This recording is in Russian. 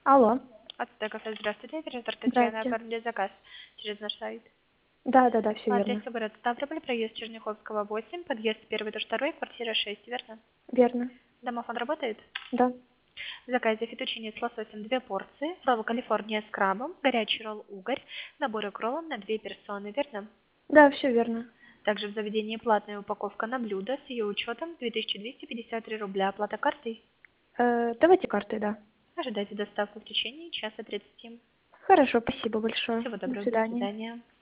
Алло, Ацтек кафе, здравствуйте. Оператор Татьяна, здрасте. оформили заказ через наш сайт. Да, все По верно. адресу город Ставрополь, проезд Черняховского, 8, подъезд 1-2, квартира 6, верно? Верно. Домофон работает? Да. В заказе фетучини с лососем 2 порции, ролл Калифорния с крабом, горячий ролл угорь, наборы к роллам на 2 персоны, верно? Да, все верно. Также в заведении платная упаковка на блюдо с ее учетом 2253 рубля, оплата картой. Давайте картой, да. Ожидайте доставку в течение часа 30. Хорошо, спасибо большое. Всего До доброго, до свидания. свидания.